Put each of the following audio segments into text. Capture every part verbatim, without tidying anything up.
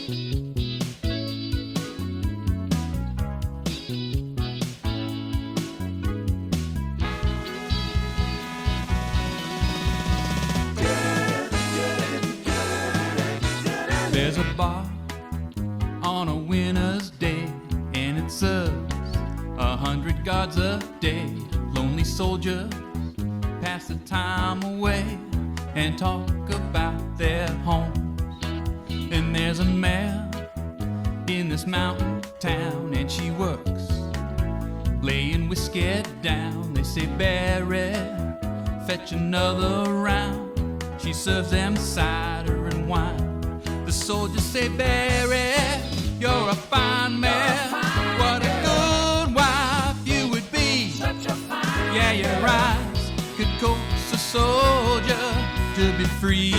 There's a bar on a winter's day, and it serves a hundred guards a day. Lonely soldiers pass the time away and talk about their homes. And there's a mare in this mountain town, and she works laying whiskey down. They say, Barry, fetch another round. She serves them cider and wine. The soldiers say, Barry, you're a fine man. What a good wife you would be. Yeah, your eyes could coax a soldier to be free.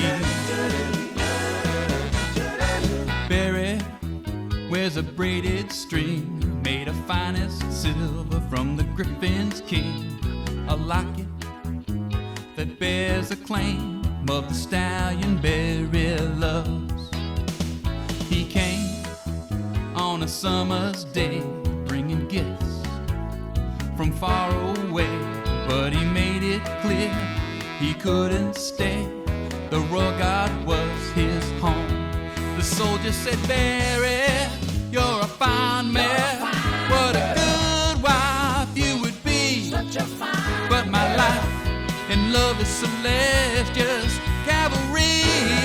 Barry wears a braided string made of finest silver from the Griffin's king, a locket that bears the claim of the stallion Barry loves. He came on a summer's day bringing gifts from far away, but he made it clear he couldn't stay. The royal guard was his home. The soldier said, Barry, you're a fine man. What a good wife you would be. But my life and love is Celestia's cavalry.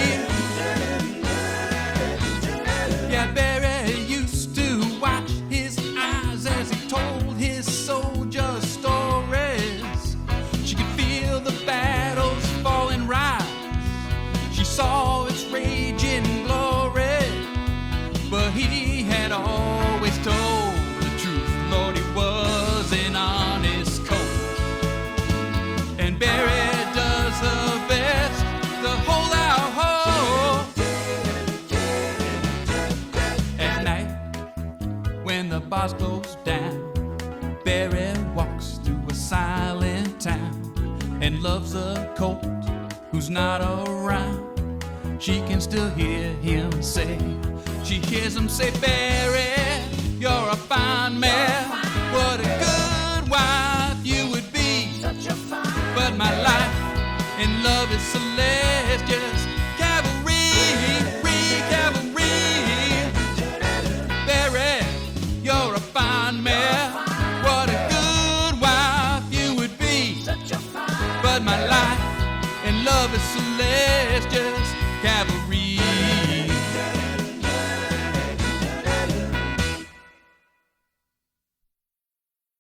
Yeah, Barry used to watch his eyes as he told his soldiers stories. She could feel the battles fall and rise. She saw its raging glory. But he had always told the truth. Lord, he was an honest colt. And Barry does her best to hold out hope. At night, when the boss goes down, Barry walks through a silent town and loves a colt who's not around. She can still hear him say, she hears him say, Barry, you're a fine man. What a good wife you would be. But my life in love is Celestia's